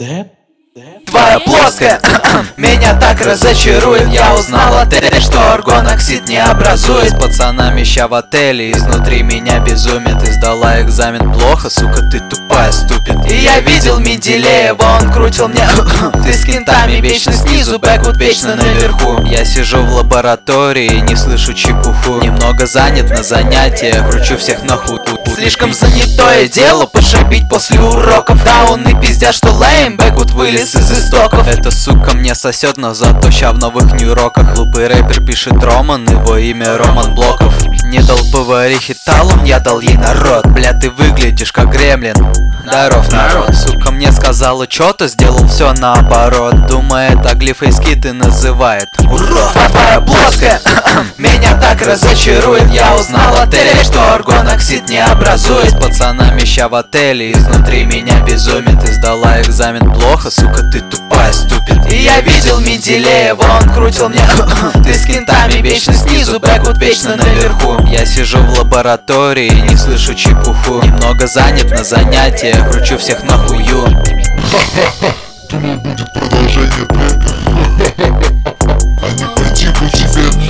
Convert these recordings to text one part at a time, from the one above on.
Твоя плоская меня так разочарует. Я узнал от отеле, что аргоноксид не образует. С пацанами ща в отеле, изнутри меня безумие. Ты сдала экзамен плохо, сука, ты тупая, ступид. И я видел Менделеева, он крутил мне ты с кентами вечно снизу, бэквуд вечно наверху. Я сижу в лаборатории и не слышу чепуху. Немного занят на занятиях, кручу всех нахуй. Слишком занятое дело пошибить после уроков. Дауны пиздят, что лейм, бэквуд вылез из истоков. Эта сука мне сосет, но зато ща в новых нью-роках. Глупый рэпер пишет Роман, его имя Роман Блоков. Не дал поварихе талон, я дал ей народ. Бля, ты выглядишь как гремлин. Здоров, народ. Сука мне сказала чё-то, сделал все наоборот. Думает, аглифейски ты называет урод. Твоя плоская меня так разочарует. Я узнал от отеля, что аргоноксид не образует. С пацанами ща в отеле, изнутри меня безумие. Ты сдала экзамен плохо, сука, ты тупая, ступид. И я видел Менделеева, он крутил мне ты с кентами вечно снизу, бэквуд вечно наверху. Я сижу в лаборатории и не слышу чепуху. Немного занят на занятиях, кручу всех нахую. Думал, будет продолжение трека. А не пойти бы тебе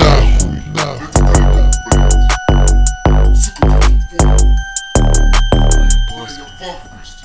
нахуй.